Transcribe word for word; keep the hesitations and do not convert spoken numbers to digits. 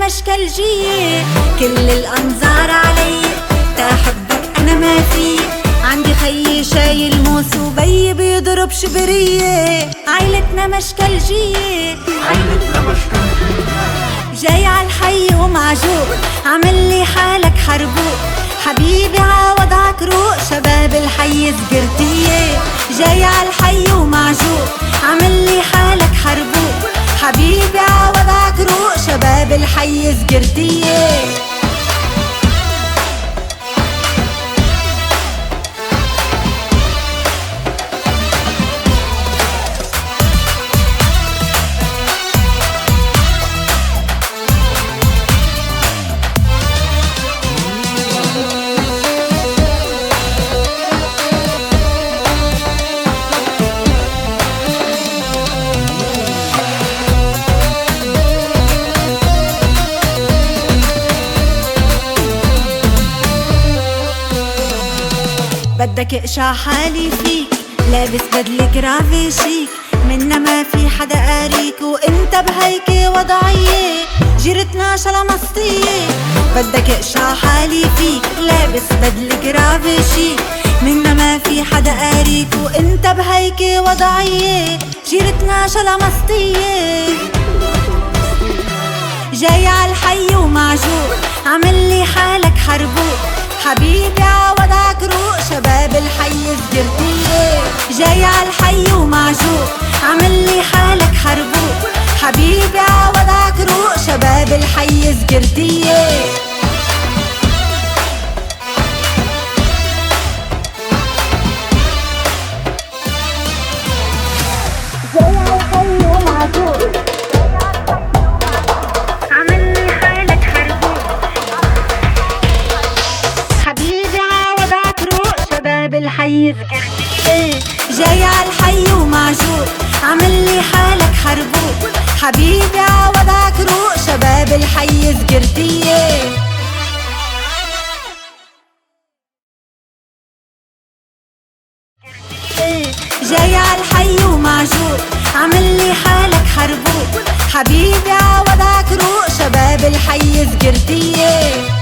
مشكلجية، كل الأنظار علي تحبك أنا ما في. عندي خيي شايل موس وبي بيضرب شبرية. عيلتنا مشكلجية، عيلتنا مشكلجية. جاي عالحي ومعجوق عملي حالك حربوق. حبيبي عوضعك روق شباب الحي زقرتية. جاي عالحي ومعجوق عملي حالك حربوق. حبيبي عوضعك روق شباب الحي زقرتية. بدك اقشع حالي فيك، لابس بدلة كرافي شيك. منا ما في حدا قاريك وانت بهيك وضعية. جيرتنا شلمسطية. بدك اقشع حالي فيك، لابس بدلة كرافي شيك. منا ما في حدا قاريك وانت بهيك وضعية. جيرتنا شلمسطية. جاي عالحي ومعجوق عملي حالك حربوق. حبيبي عوضعك روق شباب الحي زقرتية. جاي عالحي ومعجوق عملي حالك حربوق. حبيبي عوضعك روق شباب الحي زقرتية. جاي عالحي ومعجوق عملي حالك حربوق. حبيبي عوضعك روق شباب الحي زقرتية. جاي عالحي ومعجوق عملي حالك حربوق. حبيبي عوضعك روق شباب الحي زقرتية. جاي عالحي ومعجوق عملي حالك حربوق. حبيبي عوضعك روق شباب الحي زقرتية.